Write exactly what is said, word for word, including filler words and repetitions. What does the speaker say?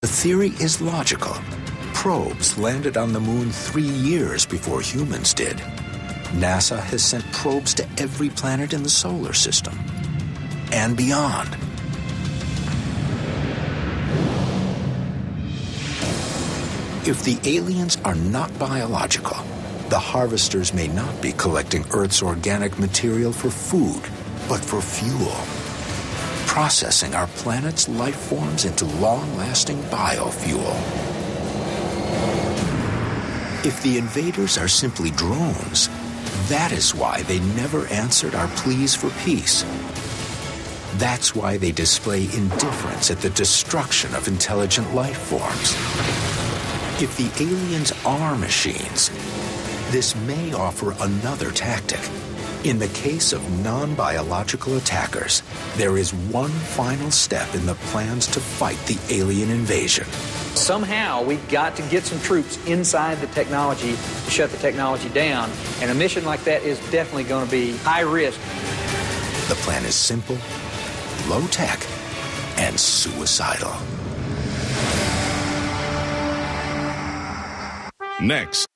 The theory is logical. Probes landed on the moon three years before humans did. NASA has sent probes to every planet in the solar system and beyond. If the aliens are not biological, the harvesters may not be collecting Earth's organic material for food, but for fuel, processing our planet's life forms into long-lasting biofuel. If the invaders are simply drones, that is why they never answered our pleas for peace. That's why they display indifference at the destruction of intelligent life forms. If the aliens are machines, this may offer another tactic. In the case of non-biological attackers, there is one final step in the plans to fight the alien invasion. Somehow, we've got to get some troops inside the technology to shut the technology down. And a mission like that is definitely going to be high risk. The plan is simple, low-tech, and suicidal. Next